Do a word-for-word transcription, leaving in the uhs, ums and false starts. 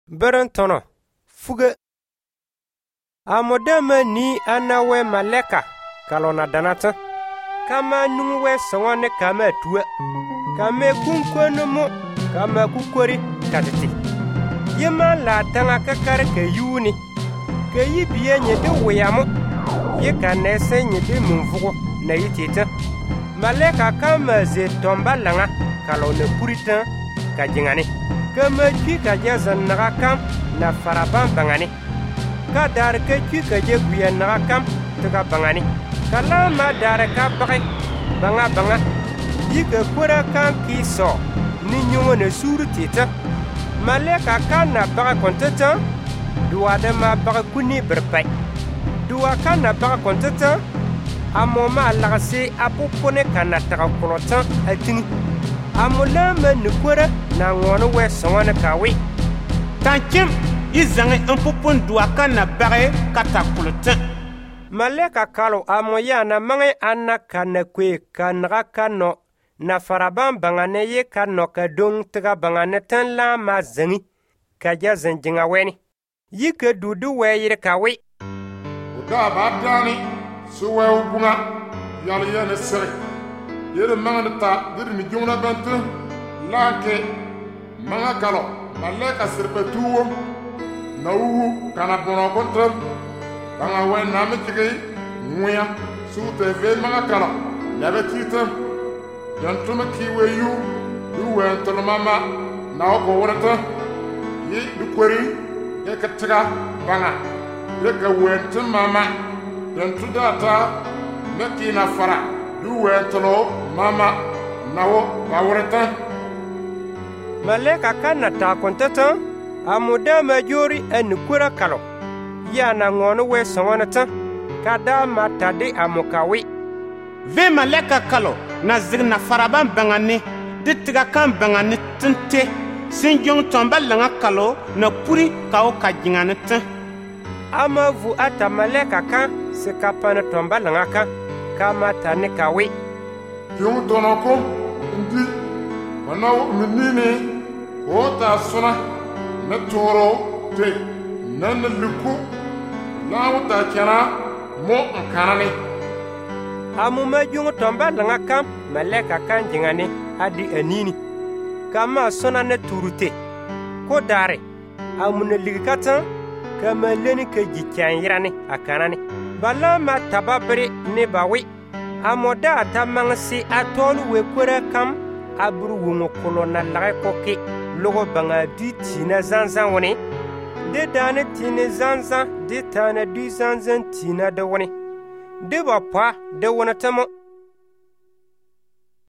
Berentono fuge amodama ni anawe maleka kalona danata kama nungwe songone kama tuwe kama kunkwano mo kama kukwari katiti yema la tanga kakare ke yuni ke yibiye nyede weyamo ye kanese nyede mumfugo na yitita maleka kama ze tomba langa kalona puritan kajingani kama ki kajazan nakam na faraban bangani ka dar ke ki kaje guya nakam tuka bangani kala ma dar ka bagi banga banga yike kura kan ki so ni nyongo ne suru tita maleka kana baga kontata duwa de ma baga kuni berpai duwa kana baga kontata amoma lagase apopone kana taka kolotan atingi amulama nukura na ngono we songone kawi tankim izange empopon duwa kana bare kata kolotan maleka kalo amoya na mange anna kana kwe kanra kano na faraban bangane ye kano ka dong tiga bangane tan la ma zangi kaja zanjinga weni yike dudu we yire kawi uda badani suwe ubunga yali yene sere yere mangane ta diri mi jungna bantu lake manga kalo maleka sirpetuwo na uwu kana bono kontra banga we na me jige nguya sute ve manga kalo labe titam yantuma kiwe yu duwe tolmama na ko wonata yi du kweri e katiga banga e ka went mama yantu data meki na fara duwe tolo mama nawo bawrata maleka kana ta kontata amuda majori en kura kalo ya na ngono we songonata kada matade amukawi ve maleka kalo na zigna faraban bangani ditiga kan bangani tinte sinjong tomba langa kalo na puri kao kajingani tin ama vu ata maleka kan se kapana tomba langa kan kama tane kawi yung tonoko ndi manaw minini ota suna na toro te nan luku lawo ta kana mo kanani amuma jungo tomba langa kam maleka kan jingani adi anini kama sona ne turute ko dare amuna ligikatan kama leni ke jikyan yirani akanani bala ma tababri ne bawi amoda tamangsi atolu we kura kam abru wongo kolona lage koki logo banga di tina zanzan woni de dane tina zanzan de tana di zanzan tina da woni de ba pa de wona tamo